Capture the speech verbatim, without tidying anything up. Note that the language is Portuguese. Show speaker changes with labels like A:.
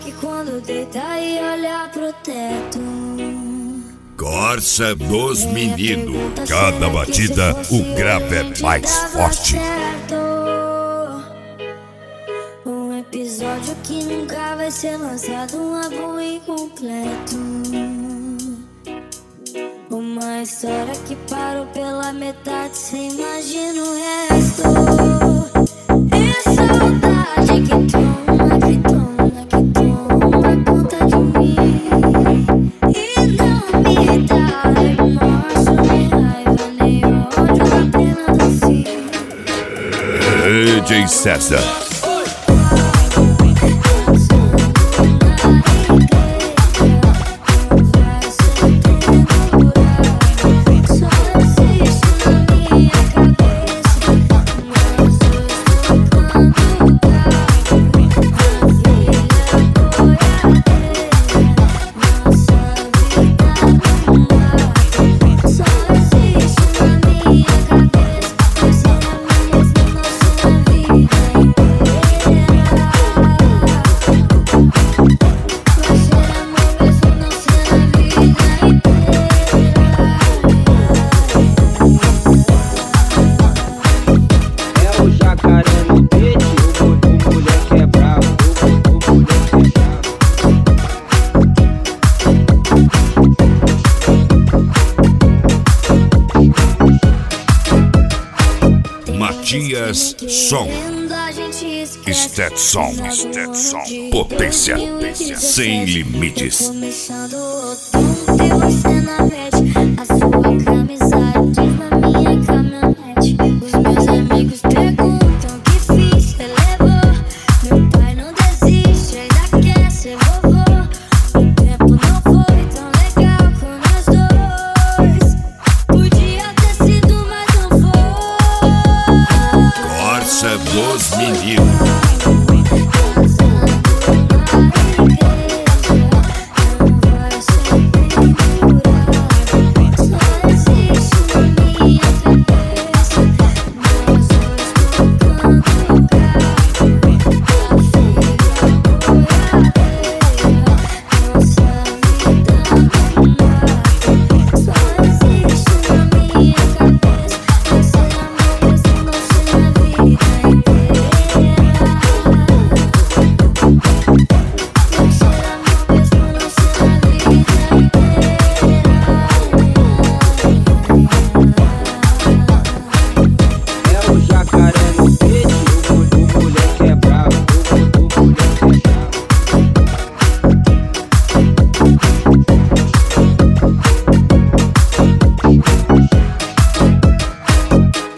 A: que quando deita e olha pro teto.
B: Corsa dos meninos. Cada batida o grave é mais forte.
A: Um episódio que nunca vai ser lançado, um álbum incompleto. Uma história que parou pela metade, cê imagina o resto. E saudade que toma, que toma, que toma conta de mim. E não me dá remorso, nem raiva, nem ódio, apenas assim.
B: D J César. Matias Som. Stetson. Stetson. Potência. Sem limites.
A: Começando o outono, tem você na